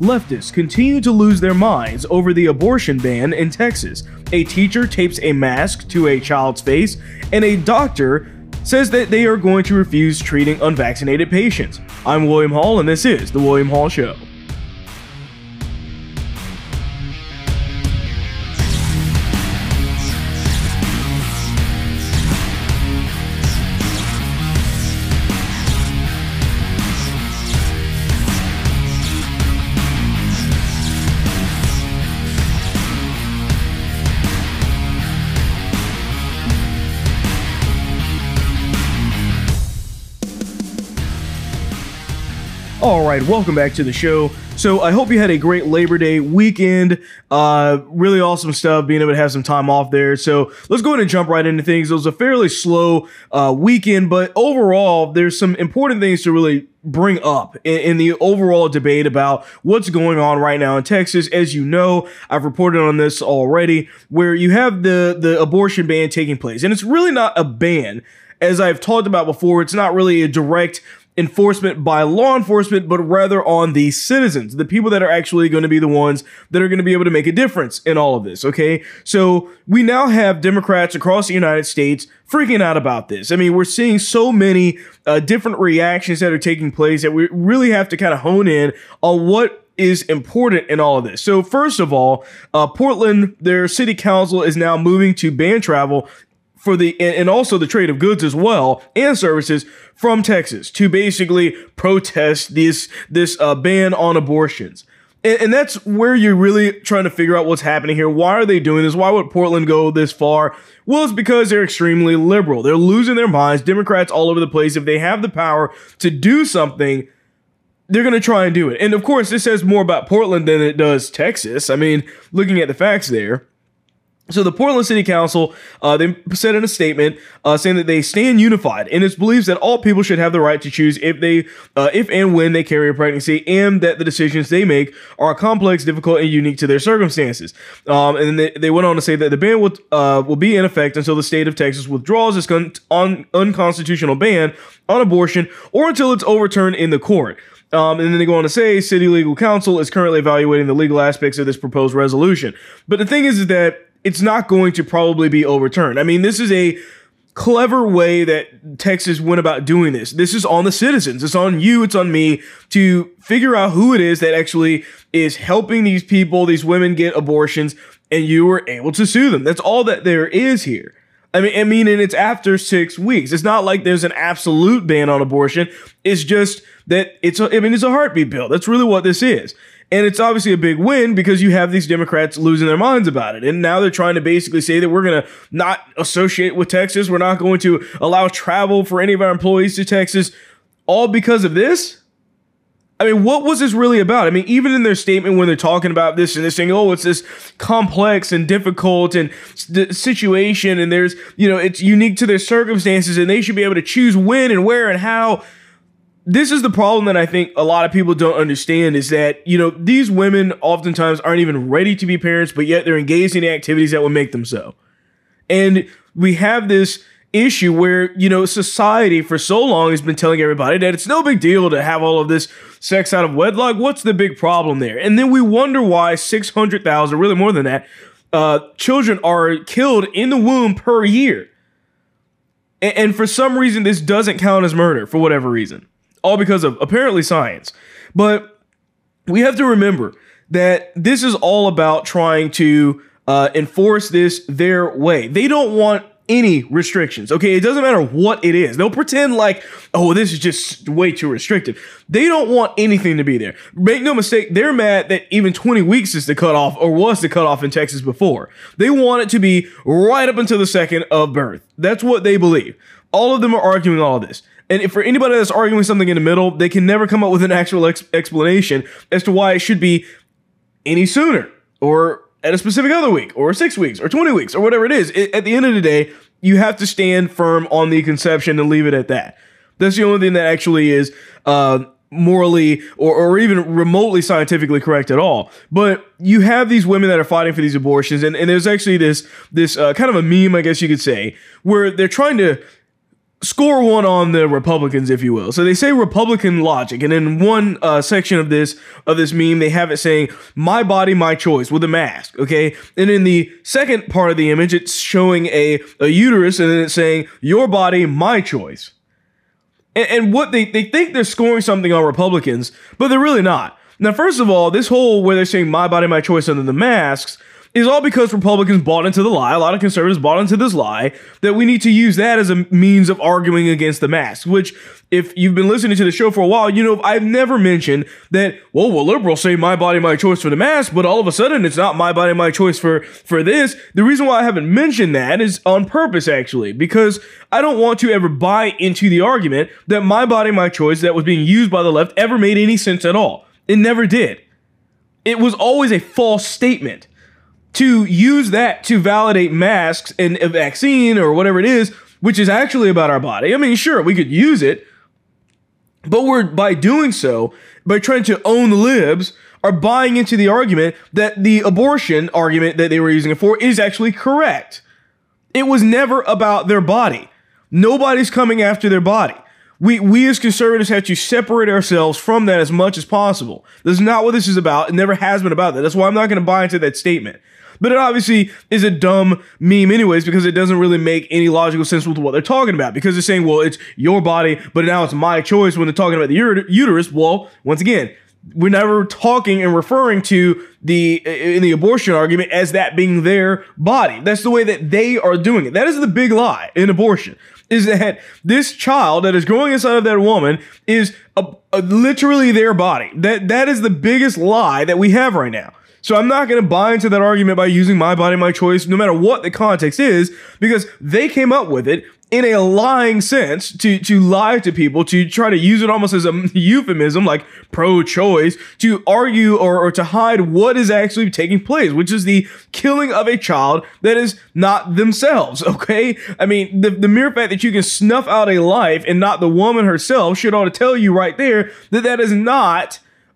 leftists continue to lose their minds over the abortion ban in Texas. A teacher tapes a mask to a child's face, and a doctor says that they are going to refuse treating unvaccinated patients. I'm William Hall, and this is The William Hall Show. Alright, welcome back to the show. So I hope you had a great Labor Day weekend. Really awesome stuff, being able to have some time off there. So let's go ahead and jump right into things. It was a fairly slow weekend, but overall, there's some important things to really bring up in the overall debate about what's going on right now in Texas. As you know, I've reported on this already, where you have the abortion ban taking place. And it's really not a ban. As I've talked about before, it's not really a direct enforcement by law enforcement, but rather on the citizens, the people that are actually going to be the ones that are going to be able to make a difference in all of this, okay? So we now have Democrats across the United States freaking out about this. I mean, we're seeing so many different reactions that are taking place that we really have to kind of hone in on what is important in all of this. So first of all, Portland, their city council is now moving to ban travel for and also the trade of goods as well, and services from Texas, to basically protest this ban on abortions. And that's where you're really trying to figure out what's happening here. Why are they doing this? Why would Portland go this far? Well, it's because they're extremely liberal. They're losing their minds. Democrats all over the place. If they have the power to do something, they're going to try and do it. And of course, this says more about Portland than it does Texas. I mean, looking at the facts there. So the Portland City Council, they said in a statement saying that they stand unified in its beliefs that all people should have the right to choose if and when they carry a pregnancy, and that the decisions they make are complex, difficult, and unique to their circumstances. And then they went on to say that the ban will be in effect until the state of Texas withdraws its unconstitutional ban on abortion, or until it's overturned in the court. And then they go on to say, City Legal Counsel is currently evaluating the legal aspects of this proposed resolution. But the thing is that it's not going to probably be overturned. I mean, this is a clever way that Texas went about doing this. This is on the citizens. It's on you. It's on me to figure out who it is that actually is helping these people, these women, get abortions, and you were able to sue them. That's all that there is here. I mean, and it's after 6 weeks. It's not like there's an absolute ban on abortion. It's just that it's a heartbeat bill. That's really what this is. And it's obviously a big win because you have these Democrats losing their minds about it. And now they're trying to basically say that we're going to not associate with Texas. We're not going to allow travel for any of our employees to Texas, all because of this. I mean, what was this really about? I mean, even in their statement when they're talking about this and they're saying, oh, it's this complex and difficult and situation, and there's, it's unique to their circumstances, and they should be able to choose when and where and how. This is the problem that I think a lot of people don't understand, is that, these women oftentimes aren't even ready to be parents, but yet they're engaged in activities that would make them so. And we have this issue where, society for so long has been telling everybody that it's no big deal to have all of this sex out of wedlock. What's the big problem there? And then we wonder why 600,000, really more than that, children are killed in the womb per year. And for some reason, this doesn't count as murder for whatever reason. All because of apparently science. But we have to remember that this is all about trying to enforce this their way. They don't want any restrictions, okay? It doesn't matter what it is. They'll pretend like, oh, this is just way too restrictive. They don't want anything to be there. Make no mistake, they're mad that even 20 weeks is the cutoff, or was the cutoff in Texas before. They want it to be right up until the second of birth. That's what they believe. All of them are arguing all of this. And if for anybody that's arguing something in the middle, they can never come up with an actual explanation as to why it should be any sooner, or at a specific other week, or 6 weeks, or 20 weeks, or whatever it is. At the end of the day, you have to stand firm on the conception and leave it at that. That's the only thing that actually is morally or even remotely scientifically correct at all. But you have these women that are fighting for these abortions, and there's actually this kind of a meme, I guess you could say, where they're trying to score one on the Republicans, if you will. So they say Republican logic, and in one section of this meme, they have it saying "my body, my choice" with a mask. Okay, and in the second part of the image, it's showing a uterus, and then it's saying "your body, my choice." And what they think they're scoring something on Republicans, but they're really not. Now, first of all, this whole where they're saying "my body, my choice" under the masks is all because Republicans bought into the lie. A lot of conservatives bought into this lie that we need to use that as a means of arguing against the masks, which if you've been listening to the show for a while, you know, I've never mentioned that, well, liberals say "my body, my choice" for the mask, but all of a sudden it's not "my body, my choice" for this. The reason why I haven't mentioned that is on purpose, actually, because I don't want to ever buy into the argument that "my body, my choice" that was being used by the left ever made any sense at all. It never did. It was always a false statement. To use that to validate masks and a vaccine or whatever it is, which is actually about our body. I mean, sure, we could use it, but by doing so, by trying to own the libs, are buying into the argument that the abortion argument that they were using it for is actually correct. It was never about their body. Nobody's coming after their body. We as conservatives have to separate ourselves from that as much as possible. That's not what this is about. It never has been about that. That's why I'm not going to buy into that statement. But it obviously is a dumb meme anyways, because it doesn't really make any logical sense with what they're talking about. Because they're saying, well, it's your body, but now it's my choice when they're talking about the uterus. Well, once again, we're never talking and referring to in the abortion argument as that being their body. That's the way that they are doing it. That is the big lie in abortion, is that this child that is growing inside of that woman is literally their body. That is the biggest lie that we have right now. So I'm not going to buy into that argument by using "my body, my choice," no matter what the context is, because they came up with it in a lying sense to lie to people, to try to use it almost as a euphemism, like pro-choice, to argue or to hide what is actually taking place, which is the killing of a child that is not themselves, okay? I mean, the mere fact that you can snuff out a life and not the woman herself should ought to tell you right there that that is not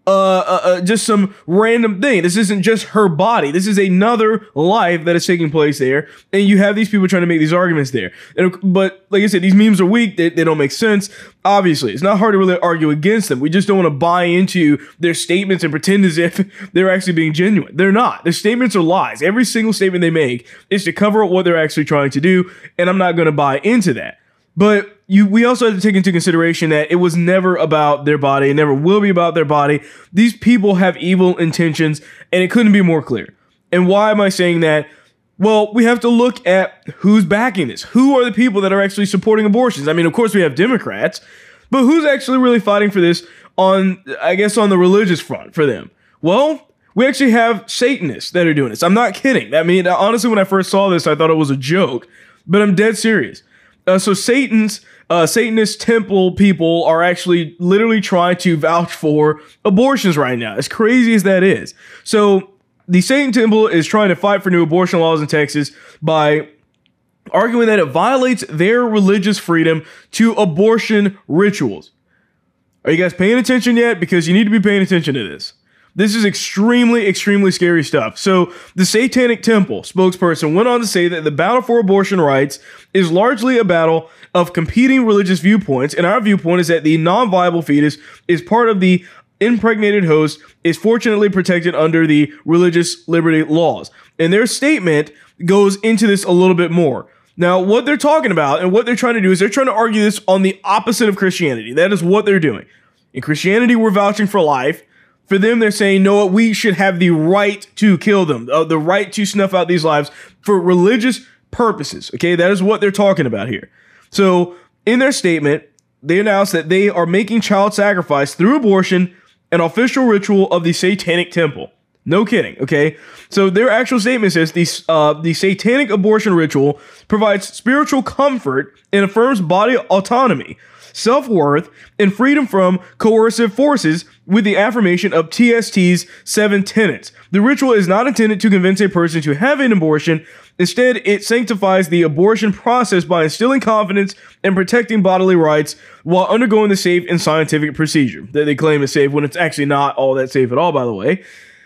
just some random thing. This isn't just her body. This is another life that is taking place there. And you have these people trying to make these arguments there. But like I said, these memes are weak. They don't make sense. Obviously, it's not hard to really argue against them. We just don't want to buy into their statements and pretend as if they're actually being genuine. They're not. Their statements are lies. Every single statement they make is to cover up what they're actually trying to do. And I'm not going to buy into that. But we also have to take into consideration that it was never about their body. It never will be about their body. These people have evil intentions, and it couldn't be more clear. And why am I saying that? Well, we have to look at who's backing this. Who are the people that are actually supporting abortions? I mean, of course, we have Democrats, but who's actually really fighting for this on the religious front for them? Well, we actually have Satanists that are doing this. I'm not kidding. I mean, honestly, when I first saw this, I thought it was a joke, but I'm dead serious. So Satanist temple people are actually literally trying to vouch for abortions right now, as crazy as that is. So the Satan temple is trying to fight for new abortion laws in Texas by arguing that it violates their religious freedom to abortion rituals. Are you guys paying attention yet? Because you need to be paying attention to this. This is extremely, extremely scary stuff. So the Satanic Temple spokesperson went on to say that the battle for abortion rights is largely a battle of competing religious viewpoints. And our viewpoint is that the non-viable fetus is part of the impregnated host, is fortunately protected under the religious liberty laws. And their statement goes into this a little bit more. Now, what they're talking about and what they're trying to do is they're trying to argue this on the opposite of Christianity. That is what they're doing. In Christianity, we're vouching for life. For them, they're saying, no, we should have the right to kill them, the right to snuff out these lives for religious purposes. Okay, that is what they're talking about here. So in their statement, they announced that they are making child sacrifice through abortion an official ritual of the Satanic Temple. No kidding, okay? So their actual statement says the satanic abortion ritual provides spiritual comfort and affirms body autonomy, self-worth, and freedom from coercive forces with the affirmation of TST's 7 tenets. The ritual is not intended to convince a person to have an abortion. Instead, it sanctifies the abortion process by instilling confidence and protecting bodily rights while undergoing the safe and scientific procedure that they claim is safe when it's actually not all that safe at all, by the way.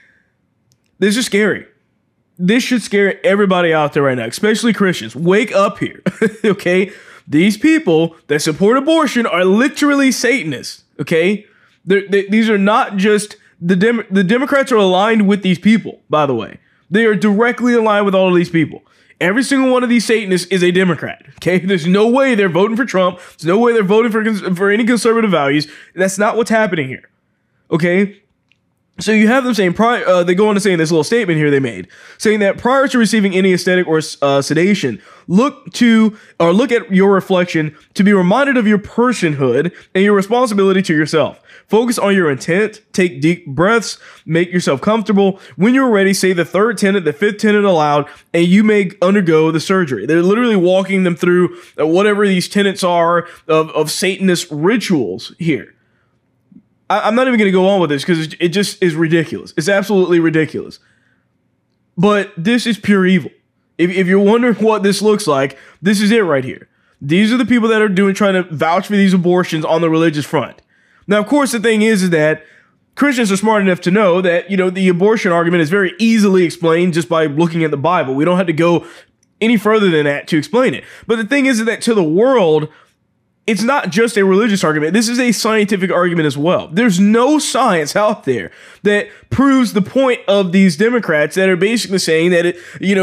This is scary. This should scare everybody out there right now, especially Christians. Wake up here, okay? these people that support abortion are literally Satanists, okay? These are not just, the Democrats are aligned with these people, by the way. They are directly aligned with all of these people. Every single one of these Satanists is a Democrat, okay? There's no way they're voting for Trump. There's no way they're voting for any conservative values. That's not what's happening here, okay? So you have them saying, they go on to say in this little statement here they made, saying that prior to receiving any aesthetic or sedation, look at your reflection to be reminded of your personhood and your responsibility to yourself. Focus on your intent, take deep breaths, make yourself comfortable. When you're ready, say the third tenet, the fifth tenet aloud, and you may undergo the surgery. They're literally walking them through whatever these tenets are of Satanist rituals here. I'm not even going to go on with this because it just is ridiculous. It's absolutely ridiculous. But this is pure evil. If you're wondering what this looks like, this is it right here. These are the people that are trying to vouch for these abortions on the religious front. Now, of course, the thing is that Christians are smart enough to know that, the abortion argument is very easily explained just by looking at the Bible. We don't have to go any further than that to explain it. But the thing is that to the world, it's not just a religious argument. This is a scientific argument as well. There's no science out there that proves the point of these Democrats that are basically saying that,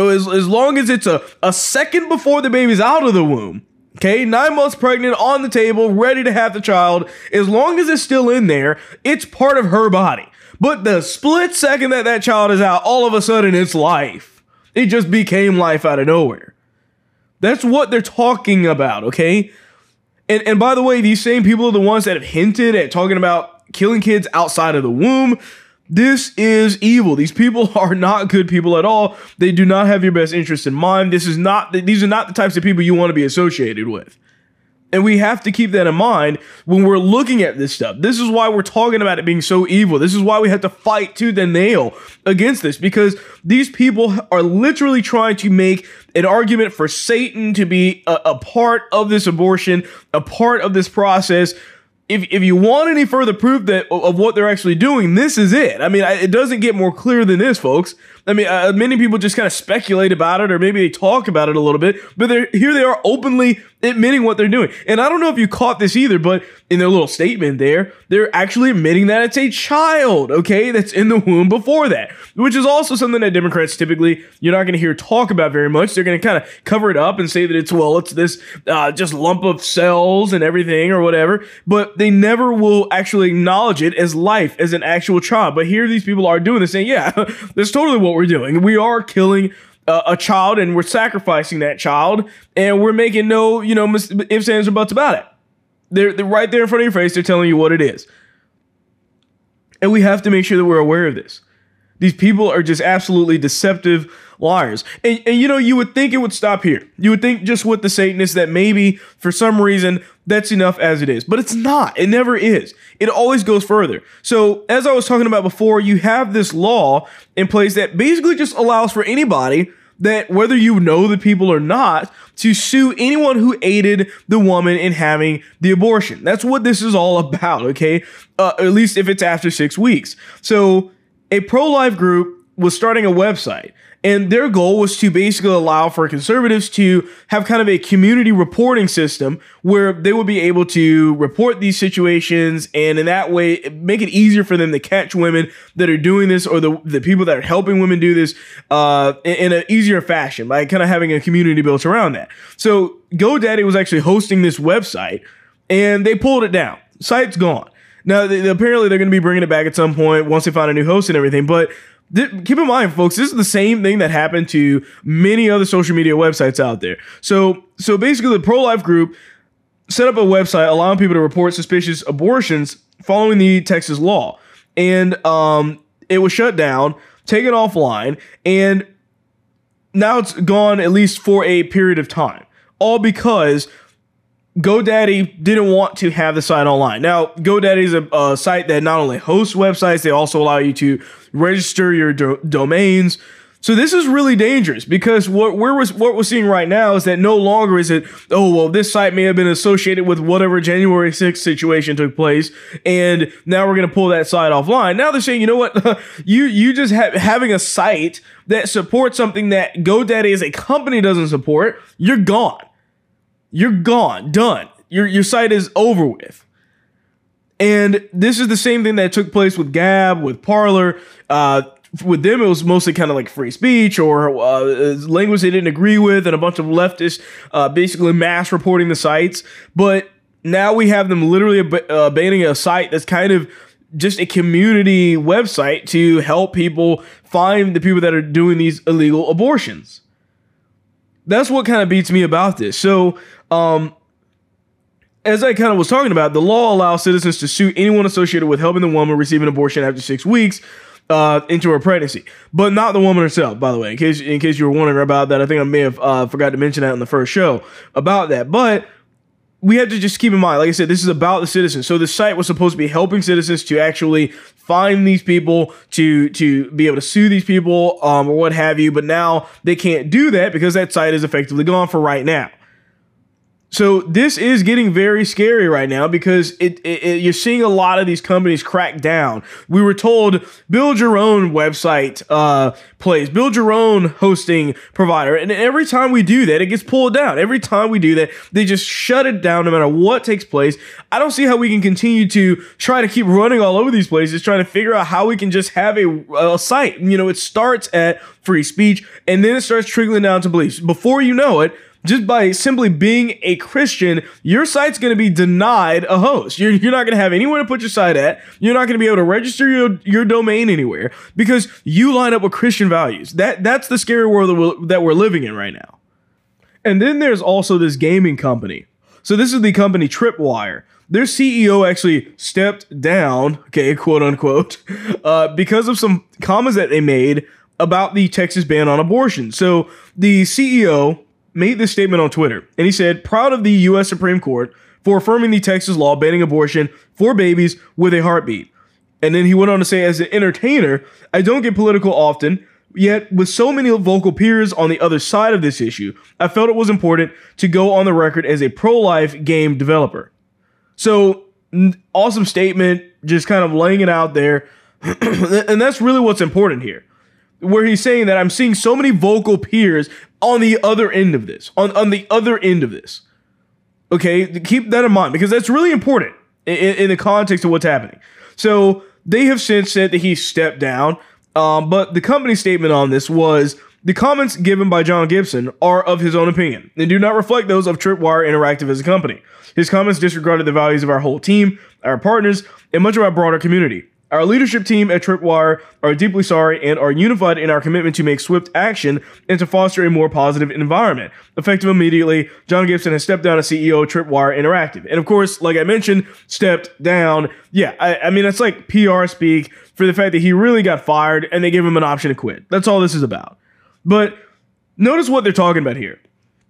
as long as it's a second before the baby's out of the womb, okay, 9 months pregnant, on the table, ready to have the child, as long as it's still in there, it's part of her body. But the split second that child is out, all of a sudden it's life. It just became life out of nowhere. That's what they're talking about, okay? And by the way, these same people are the ones that have hinted at talking about killing kids outside of the womb. This is evil. These people are not good people at all. They do not have your best interest in mind. These are not the types of people you want to be associated with. And we have to keep that in mind when we're looking at this stuff. This is why we're talking about it being so evil. This is why we have to fight tooth and nail against this, because these people are literally trying to make an argument for Satan to be a part of this abortion, a part of this process. If you want any further proof of what they're actually doing, this is it. I mean, it doesn't get more clear than this, folks. I mean, many people just kind of speculate about it, or maybe they talk about it a little bit, but here they are openly admitting what they're doing. And I don't know if you caught this either, but in their little statement there, they're actually admitting that it's a child, okay, that's in the womb before that, which is also something that Democrats typically, you're not going to hear talk about very much. They're going to kind of cover it up and say that it's this just lump of cells and everything or whatever, but they never will actually acknowledge it as life, as an actual child. But here these people are doing this, saying, yeah, that's totally what we're doing. We are killing a child, and we're sacrificing that child, and we're making no, ifs, ands, or buts about it. They're right there in front of your face. They're telling you what it is. And we have to make sure that we're aware of this. These people are just absolutely deceptive liars. And you would think it would stop here. You would think just with the Satanists that maybe for some reason that's enough as it is. But it's not. It never is. It always goes further. So as I was talking about before, you have this law in place that basically just allows for anybody, that whether you know the people or not, to sue anyone who aided the woman in having the abortion. That's what this is all about, okay? At least if it's after 6 weeks. So a pro-life group was starting a website, and their goal was to basically allow for conservatives to have kind of a community reporting system where they would be able to report these situations, and in that way make it easier for them to catch women that are doing this, or the people that are helping women do this in an easier fashion, by kind of having a community built around that. So GoDaddy was actually hosting this website, and they pulled it down. Site's gone. Now, apparently they're going to be bringing it back at some point once they find a new host and everything, but keep in mind, folks, this is the same thing that happened to many other social media websites out there. So basically, the pro-life group set up a website allowing people to report suspicious abortions following the Texas law. And it was shut down, taken offline, and now it's gone at least for a period of time. All because GoDaddy didn't want to have the site online. Now, GoDaddy is a site that not only hosts websites, they also allow you to register your domains. So this is really dangerous, because what we're seeing right now is that no longer is it, oh, well, this site may have been associated with whatever January 6th situation took place, and now we're going to pull that site offline. Now they're saying, you know what, you just having a site that supports something that GoDaddy as a company doesn't support, you're gone. You're gone, done. Your site is over with. And this is the same thing that took place with Gab, with Parler. With them, it was mostly kind of like free speech or language they didn't agree with, and a bunch of leftists basically mass reporting the sites. But now we have them literally banning a site that's kind of just a community website to help people find the people that are doing these illegal abortions. That's what kind of beats me about this. So, as I kind of was talking about, the law allows citizens to sue anyone associated with helping the woman receive an abortion after 6 weeks into her pregnancy, but not the woman herself, by the way, in case you were wondering about that. I think I may have forgot to mention that in the first show about that, but we have to just keep in mind, like I said, this is about the citizens. So the site was supposed to be helping citizens to actually find these people, to be able to sue these people, or what have you, but now they can't do that because that site is effectively gone for right now. So this is getting very scary right now because you're seeing a lot of these companies crack down. We were told, build your own website place, build your own hosting provider. And every time we do that, it gets pulled down. Every time we do that, they just shut it down no matter what takes place. I don't see how we can continue to try to keep running all over these places, trying to figure out how we can just have a site. You know, it starts at free speech and then it starts trickling down to beliefs. Before you know it, just by simply being a Christian, your site's going to be denied a host. You're not going to have anywhere to put your site at. You're not going to be able to register your domain anywhere because you line up with Christian values. That's the scary world that we're living in right now. And then there's also this gaming company. So this is the company Tripwire. Their CEO actually stepped down, okay, quote unquote, because of some comments that they made about the Texas ban on abortion. So the CEO made this statement on Twitter, and he said, proud of the U.S. Supreme Court for affirming the Texas law banning abortion for babies with a heartbeat. And then he went on to say, as an entertainer, I don't get political often, yet with so many vocal peers on the other side of this issue, I felt it was important to go on the record as a pro-life game developer. So, awesome statement, just kind of laying it out there. And that's really what's important here, where he's saying that I'm seeing so many vocal peers on the other end of this, on the other end of this. Okay, keep that in mind because that's really important in the context of what's happening. So they have since said that he stepped down, but the company statement on this was, the comments given by John Gibson are of his own opinion and do not reflect those of Tripwire Interactive as a company. His comments disregarded the values of our whole team, our partners, and much of our broader community. Our leadership team at Tripwire are deeply sorry and are unified in our commitment to make swift action and to foster a more positive environment. Effective immediately, John Gibson has stepped down as CEO of Tripwire Interactive. And of course, like I mentioned, stepped down. Yeah, I mean, it's like PR speak for the fact that he really got fired and they gave him an option to quit. That's all this is about. But notice what they're talking about here.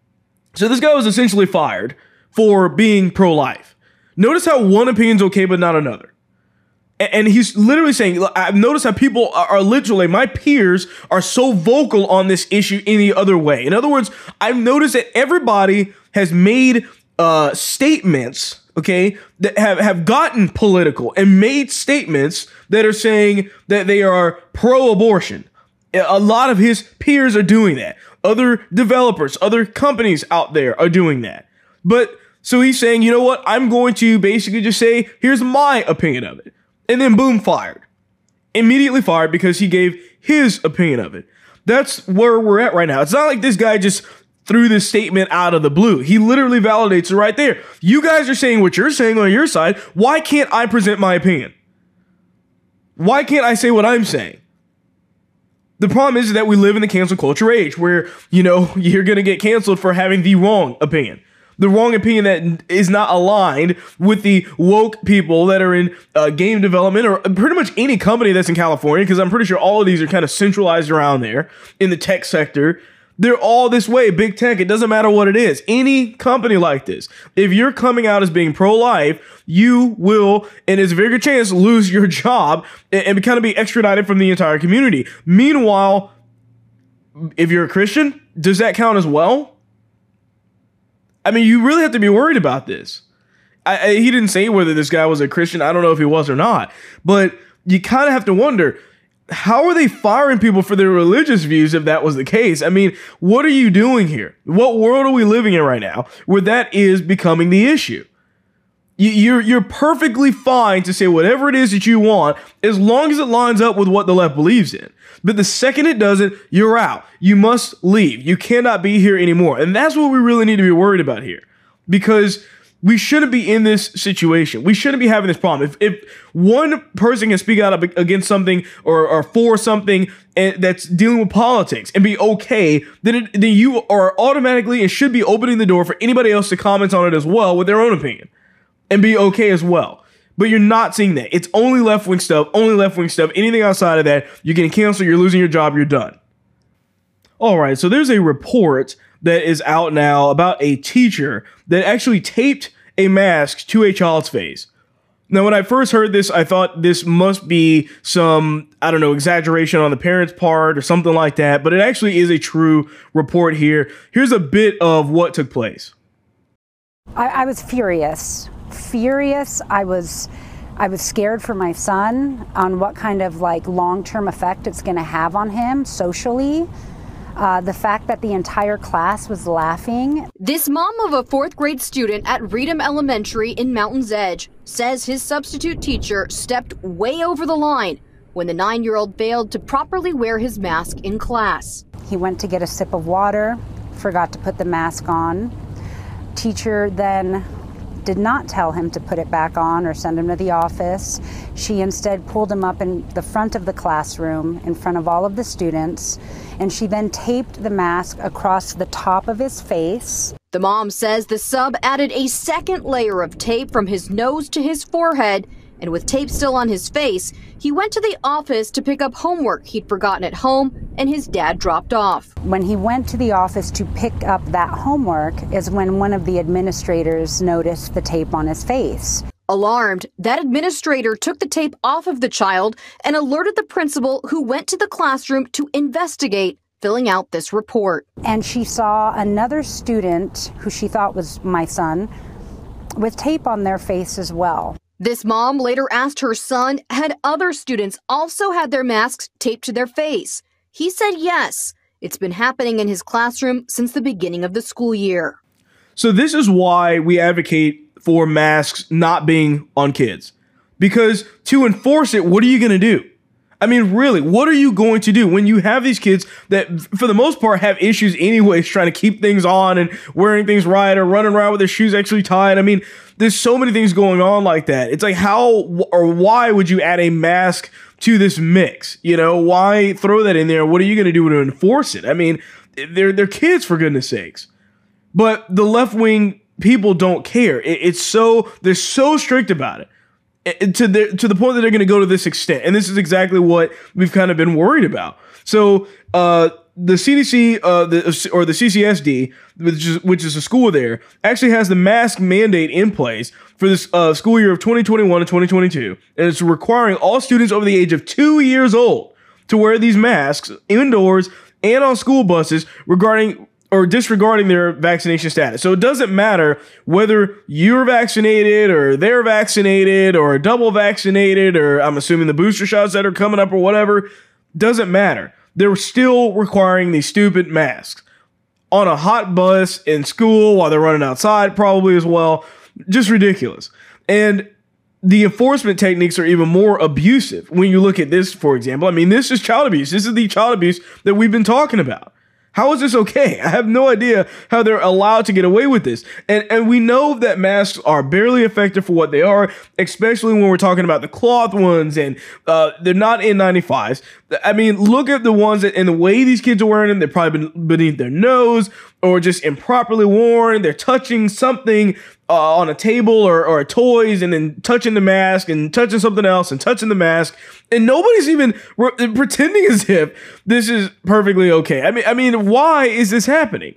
So this guy was essentially fired for being pro-life. Notice how one opinion's okay but not another. And he's literally saying, I've noticed how people are literally, my peers are so vocal on this issue any other way. In other words, I've noticed that everybody has made statements, okay, that have gotten political and made statements that are saying that they are pro-abortion. A lot of his peers are doing that. Other developers, other companies out there are doing that. But so he's saying, you know what, I'm going to basically just say, here's my opinion of it. And then boom, fired. Immediately fired because he gave his opinion of it. That's where we're at right now. It's not like this guy just threw this statement out of the blue. He literally validates it right there. You guys are saying what you're saying on your side. Why can't I present my opinion? Why can't I say what I'm saying? The problem is that we live in the cancel culture age where, you know, you're going to get canceled for having the wrong opinion. The wrong opinion that is not aligned with the woke people that are in game development or pretty much any company that's in California, because I'm pretty sure all of these are kind of centralized around there in the tech sector. They're all this way, big tech. It doesn't matter what it is. Any company like this, if you're coming out as being pro-life, you will, and there's a very good chance, lose your job and kind of be extradited from the entire community. Meanwhile, if you're a Christian, does that count as well? I mean, you really have to be worried about this. He didn't say whether this guy was a Christian. I don't know if he was or not. But you kind of have to wonder, how are they firing people for their religious views if that was the case? I mean, what are you doing here? What world are we living in right now where that is becoming the issue? You're perfectly fine to say whatever it is that you want as long as it lines up with what the left believes in. But the second it doesn't, you're out. You must leave. You cannot be here anymore. And that's what we really need to be worried about here, because we shouldn't be in this situation. We shouldn't be having this problem. If one person can speak out against something or for something and that's dealing with politics and be okay, then you are automatically and should be opening the door for anybody else to comment on it as well with their own opinion and be okay as well. But you're not seeing that. It's only left-wing stuff, only left-wing stuff. Anything outside of that, you're getting canceled, you're losing your job, you're done. All right, so there's a report that is out now about a teacher that actually taped a mask to a child's face. Now, when I first heard this, I thought this must be some, I don't know, exaggeration on the parent's part or something like that, but it actually is a true report here. Here's a bit of what took place. I was furious. I was scared for my son on what kind of long-term effect it's going to have on him socially. The fact that the entire class was laughing. This mom of a 4th grade student at Reedham Elementary in Mountain's Edge says his substitute teacher stepped way over the line when the 9-year-old failed to properly wear his mask in class. He went to get a sip of water, forgot to put the mask on. Teacher then did not tell him to put it back on or send him to the office. She instead pulled him up in the front of the classroom in front of all of the students, and she then taped the mask across the top of his face. The mom says the sub added a second layer of tape from his nose to his forehead, and with tape still on his face, he went to the office to pick up homework he'd forgotten at home and his dad dropped off. When he went to the office to pick up that homework is when one of the administrators noticed the tape on his face. Alarmed, that administrator took the tape off of the child and alerted the principal, who went to the classroom to investigate, filling out this report. And she saw another student who she thought was my son with tape on their face as well. This mom later asked her son had other students also had their masks taped to their face. He said yes. It's been happening in his classroom since the beginning of the school year. So this is why we advocate for masks not being on kids. Because to enforce it, what are you going to do? I mean, really, what are you going to do when you have these kids that, for the most part, have issues anyways, trying to keep things on and wearing things right or running around with their shoes actually tied? I mean, there's so many things going on like that. It's like, how or why would you add a mask to this mix? You know, why throw that in there? What are you going to do to enforce it? I mean, they're kids, for goodness sakes. But the left-wing people don't care. They're so strict about it. To the point that they're going to go to this extent. And this is exactly what we've kind of been worried about. So the CDC or the CCSD, which is a school there, actually has the mask mandate in place for this school year of 2021 and 2022. And it's requiring all students over the age of 2 years old to wear these masks indoors and on school buses disregarding their vaccination status. So it doesn't matter whether you're vaccinated or they're vaccinated or double vaccinated, or I'm assuming the booster shots that are coming up or whatever. Doesn't matter. They're still requiring these stupid masks on a hot bus in school while they're running outside, probably as well. Just ridiculous. And the enforcement techniques are even more abusive when you look at this, for example. I mean, this is child abuse. This is the child abuse that we've been talking about. How is this okay? I have no idea how they're allowed to get away with this. And we know that masks are barely effective for what they are, especially when we're talking about the cloth ones, and they're not N95s. I mean, look at the ones and the way these kids are wearing them. They're probably beneath their nose or just improperly worn. They're touching something on a table or toys, and then touching the mask and touching something else and touching the mask. And nobody's even pretending as if this is perfectly okay. I mean, why is this happening?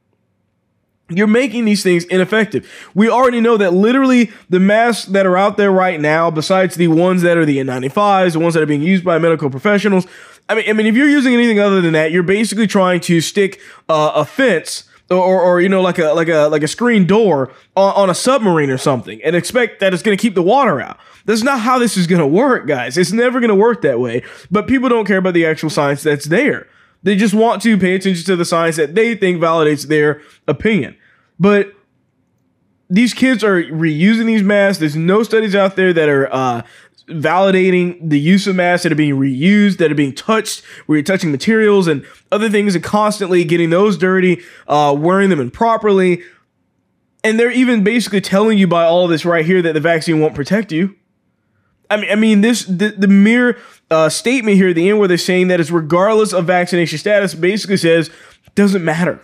You're making these things ineffective. We already know that literally the masks that are out there right now, besides the ones that are the N95s, the ones that are being used by medical professionals, I mean, if you're using anything other than that, you're basically trying to stick a fence or like a screen door on a submarine or something, and expect that it's going to keep the water out. That's not how this is going to work, guys. It's never going to work that way. But people don't care about the actual science that's there. They just want to pay attention to the science that they think validates their opinion. But these kids are reusing these masks. There's no studies out there that are validating the use of masks that are being reused, that are being touched, where you're touching materials and other things and constantly getting those dirty, wearing them improperly. And they're even basically telling you by all of this right here that the vaccine won't protect you. I mean, the mere statement here at the end where they're saying that it's regardless of vaccination status basically says, doesn't matter.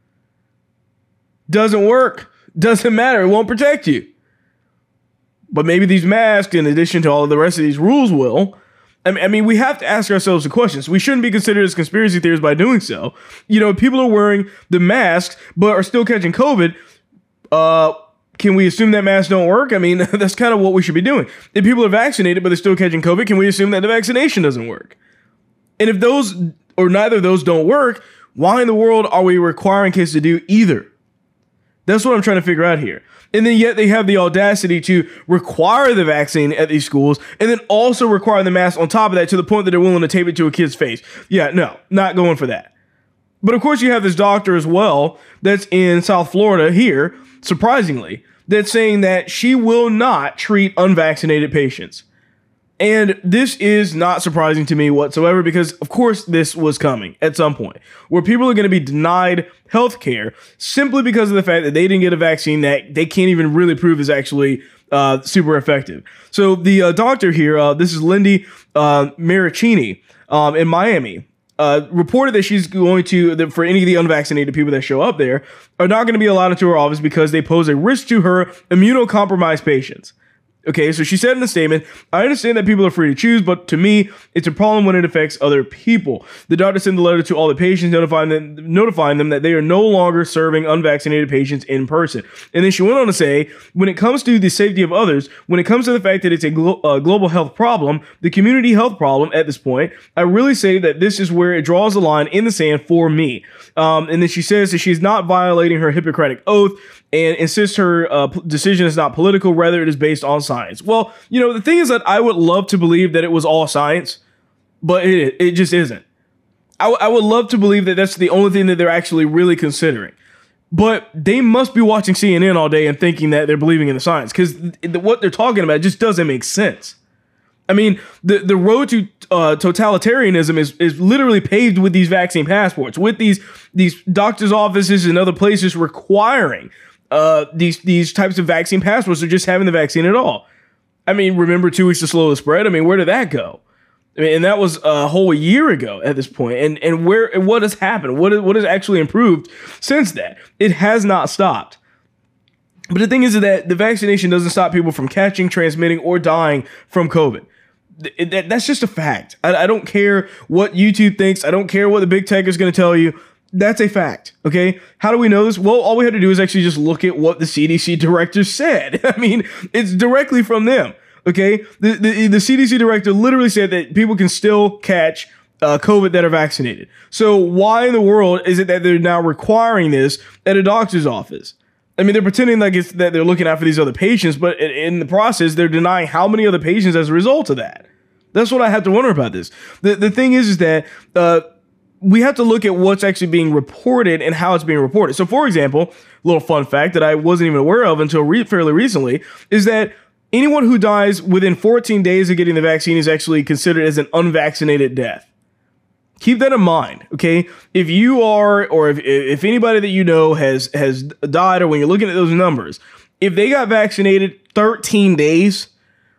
Doesn't work. Doesn't matter. It won't protect you. But maybe these masks, in addition to all of the rest of these rules, will. I mean, we have to ask ourselves the questions. We shouldn't be considered as conspiracy theorists by doing so. You know, people are wearing the masks, but are still catching COVID. Can we assume that masks don't work? I mean, that's kind of what we should be doing. If people are vaccinated, but they're still catching COVID, can we assume that the vaccination doesn't work? And if those, or neither of those don't work, why in the world are we requiring kids to do either? That's what I'm trying to figure out here. And then yet they have the audacity to require the vaccine at these schools and then also require the mask on top of that to the point that they're willing to tape it to a kid's face. Yeah, no, not going for that. But of course you have this doctor as well that's in South Florida here, surprisingly, that's saying that she will not treat unvaccinated patients. And this is not surprising to me whatsoever because, of course, this was coming at some point where people are going to be denied health care simply because of the fact that they didn't get a vaccine that they can't even really prove is actually super effective. So the doctor here, this is Lindy Maricchini in Miami, reported that she's going to, that for any of the unvaccinated people that show up there, are not going to be allowed into her office because they pose a risk to her immunocompromised patients. Okay, so she said in a statement, I understand that people are free to choose, but to me, it's a problem when it affects other people. The doctor sent a letter to all the patients notifying them that they are no longer serving unvaccinated patients in person. And then she went on to say, when it comes to the safety of others, when it comes to the fact that it's a global health problem, the community health problem at this point, I really say that this is where it draws a line in the sand for me. And then she says that she's not violating her Hippocratic oath and insists her decision is not political, rather it is based on science. Well, you know, the thing is that I would love to believe that it was all science, but it just isn't. I would love to believe that that's the only thing that they're actually really considering. But they must be watching CNN all day and thinking that they're believing in the science because what they're talking about just doesn't make sense. I mean, the road to totalitarianism is literally paved with these vaccine passports, with these doctors' offices and other places requiring these types of vaccine passports or just having the vaccine at all. I mean, remember 2 weeks to slow the spread? I mean, where did that go? I mean, and that was a whole year ago at this point. And what has happened? What has actually improved since that? It has not stopped. But the thing is that the vaccination doesn't stop people from catching, transmitting, or dying from COVID. That's just a fact. I don't care what YouTube thinks. I don't care what the big tech is going to tell you. That's a fact. Okay. How do we know this? Well, all we had to do is actually just look at what the CDC director said. I mean, it's directly from them. Okay. The CDC director literally said that people can still catch COVID that are vaccinated. So why in the world is it that they're now requiring this at a doctor's office? I mean, they're pretending like it's that they're looking out for these other patients, but in the process, they're denying how many other patients as a result of that. That's what I have to wonder about this. The thing is that we have to look at what's actually being reported and how it's being reported. So, for example, a little fun fact that I wasn't even aware of until fairly recently is that anyone who dies within 14 days of getting the vaccine is actually considered as an unvaccinated death. Keep that in mind, okay? If you are, or if anybody that you know has died, or when you're looking at those numbers, if they got vaccinated 13 days,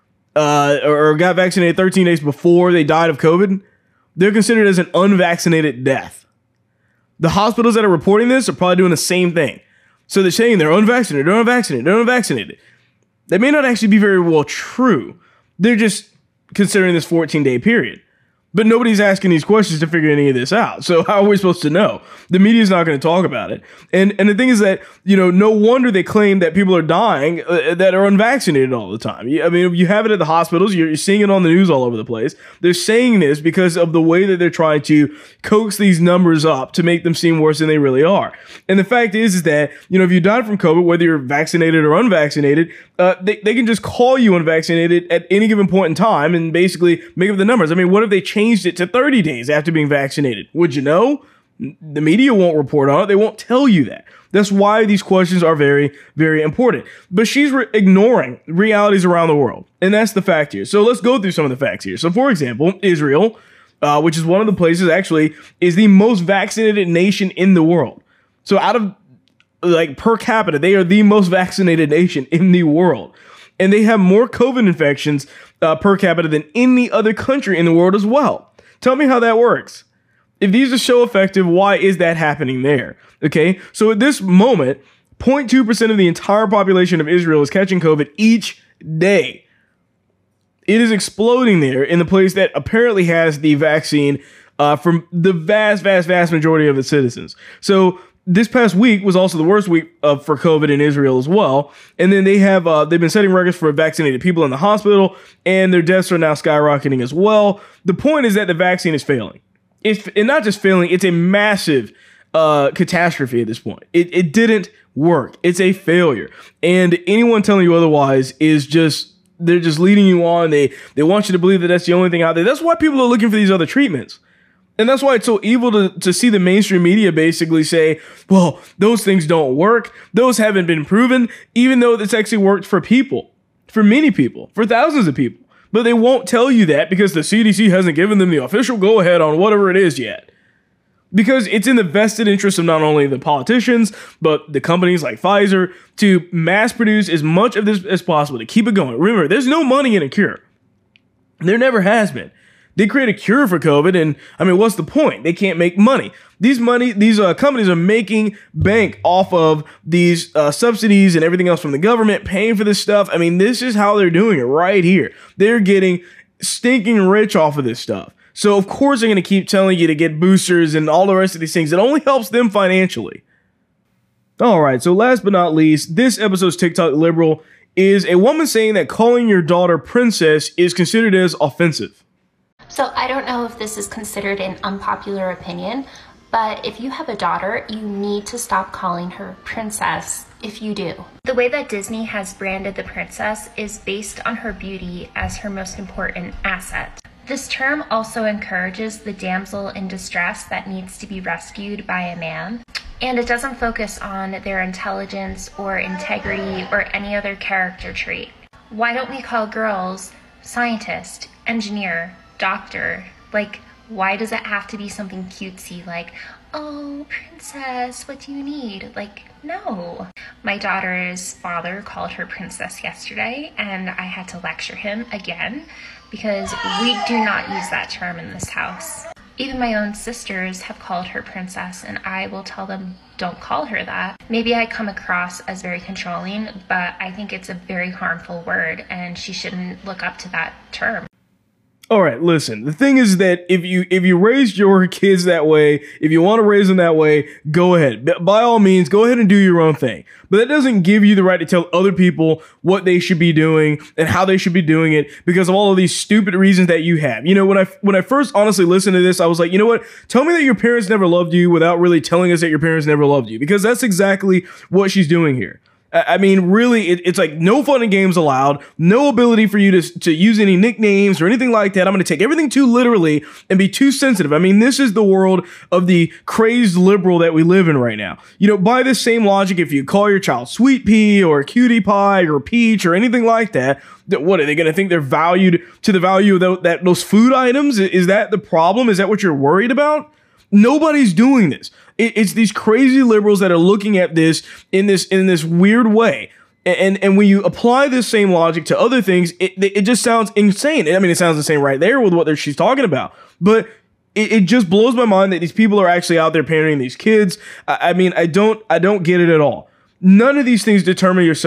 or got vaccinated 13 days before they died of COVID, they're considered as an unvaccinated death. The hospitals that are reporting this are probably doing the same thing. So they're saying they're unvaccinated, they're unvaccinated, they're unvaccinated. That may not actually be very well true. They're just considering this 14-day period. But nobody's asking these questions to figure any of this out. So how are we supposed to know? The media's not going to talk about it. And the thing is that, no wonder they claim that people are dying that are unvaccinated all the time. I mean, you have it at the hospitals. You're seeing it on the news all over the place. They're saying this because of the way that they're trying to coax these numbers up to make them seem worse than they really are. And the fact is that, if you died from COVID, whether you're vaccinated or unvaccinated, they can just call you unvaccinated at any given point in time and basically make up the numbers. I mean, what if they changed it to 30 days after being vaccinated? Would you know? The media won't report on it. They won't tell you that. That's why these questions are very, very important. But she's ignoring realities around the world. And that's the fact here. So let's go through some of the facts here. So for example, Israel, which is one of the places actually, is the most vaccinated nation in the world. So out of per capita, they are the most vaccinated nation in the world. And they have more COVID infections per capita than any other country in the world as well. Tell me how that works. If these are so effective, why is that happening there? Okay, so at this moment, 0.2% of the entire population of Israel is catching COVID each day. It is exploding there in the place that apparently has the vaccine from the vast, vast, vast majority of its citizens. So this past week was also the worst week for COVID in Israel as well. And then they've been setting records for vaccinated people in the hospital, and their deaths are now skyrocketing as well. The point is that the vaccine is failing. And not just failing, it's a massive catastrophe at this point. It didn't work. It's a failure. And anyone telling you otherwise is they're just leading you on. They want you to believe that that's the only thing out there. That's why people are looking for these other treatments. And that's why it's so evil to see the mainstream media basically say, well, those things don't work. Those haven't been proven, even though it's actually worked for people, for many people, for thousands of people. But they won't tell you that because the CDC hasn't given them the official go-ahead on whatever it is yet. Because it's in the vested interest of not only the politicians, but the companies like Pfizer to mass produce as much of this as possible to keep it going. Remember, there's no money in a cure. There never has been. They create a cure for COVID, and I mean, what's the point? They can't make money. These companies are making bank off of these subsidies and everything else from the government, paying for this stuff. I mean, this is how they're doing it right here. They're getting stinking rich off of this stuff. So of course they're going to keep telling you to get boosters and all the rest of these things. It only helps them financially. All right, so last but not least, this episode's TikTok liberal is a woman saying that calling your daughter princess is considered as offensive. So I don't know if this is considered an unpopular opinion, but if you have a daughter, you need to stop calling her princess if you do. The way that Disney has branded the princess is based on her beauty as her most important asset. This term also encourages the damsel in distress that needs to be rescued by a man, and it doesn't focus on their intelligence or integrity or any other character trait. Why don't we call girls scientist, engineer, doctor? Like, why does it have to be something cutesy like, oh, princess, what do you need? Like, no. My daughter's father called her princess yesterday, and I had to lecture him again because we do not use that term in this house. Even my own sisters have called her princess, and I will tell them, don't call her that. Maybe I come across as very controlling, but I think it's a very harmful word, and she shouldn't look up to that term. All right, listen, the thing is that if you raise your kids that way, if you want to raise them that way, go ahead. By all means, go ahead and do your own thing. But that doesn't give you the right to tell other people what they should be doing and how they should be doing it because of all of these stupid reasons that you have. You know, when I first honestly listened to this, I was like, you know what? Tell me that your parents never loved you without really telling us that your parents never loved you, because that's exactly what she's doing here. I mean, really, it's like no fun and games allowed, no ability for you to use any nicknames or anything like that. I'm going to take everything too literally and be too sensitive. I mean, this is the world of the crazed liberal that we live in right now. You know, by this same logic, if you call your child Sweet Pea or Cutie Pie or Peach or anything like that, what are they going to think they're valued to the value of those food items? Is that the problem? Is that what you're worried about? Nobody's doing this. It's these crazy liberals that are looking at this in this weird way. And when you apply this same logic to other things, it just sounds insane. I mean, it sounds insane right there with what she's talking about. But it just blows my mind that these people are actually out there parenting these kids. I mean, I don't get it at all. None of these things determine yourself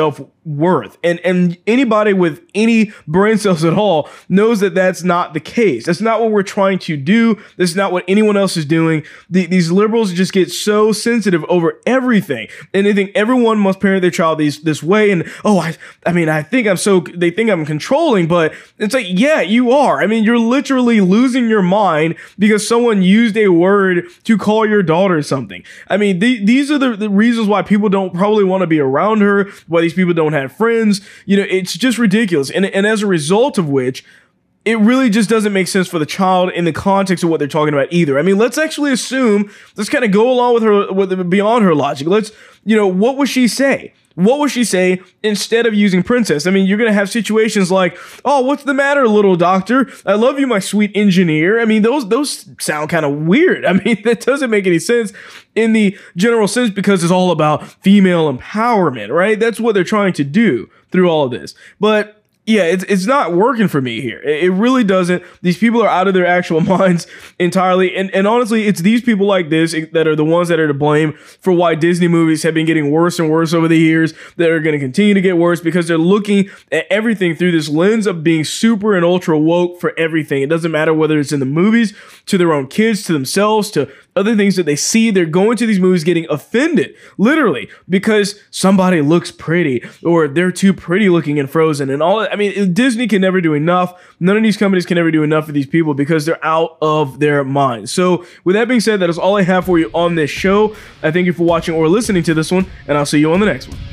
worth. And anybody with any brain cells at all knows that that's not the case. That's not what we're trying to do. That's not what anyone else is doing. These liberals just get so sensitive over everything, and they think everyone must parent their child this way. And they think I'm controlling, but it's like, yeah, you are. I mean, you're literally losing your mind because someone used a word to call your daughter something. I mean, these are the reasons why people don't probably want to be around her, why these people don't have friends. You know, it's just ridiculous. And as a result of which, it really just doesn't make sense for the child in the context of what they're talking about either. I mean, let's actually assume, let's kind of go along with beyond her logic. What would she say? What would she say instead of using princess? I mean, you're going to have situations like, oh, what's the matter, little doctor? I love you, my sweet engineer. I mean, those sound kind of weird. I mean, that doesn't make any sense in the general sense because it's all about female empowerment, right? That's what they're trying to do through all of this. But yeah, it's not working for me here. It really doesn't. These people are out of their actual minds entirely. And honestly, it's these people like this that are the ones that are to blame for why Disney movies have been getting worse and worse over the years, that are going to continue to get worse because they're looking at everything through this lens of being super and ultra woke for everything. It doesn't matter whether it's in the movies, to their own kids, to themselves, to other things that they see. They're going to these movies getting offended, literally, because somebody looks pretty or they're too pretty looking in Frozen and all that. I mean, Disney can never do enough. None of these companies can ever do enough for these people because they're out of their minds. So with that being said, that is all I have for you on this show. I thank you for watching or listening to this one, and I'll see you on the next one.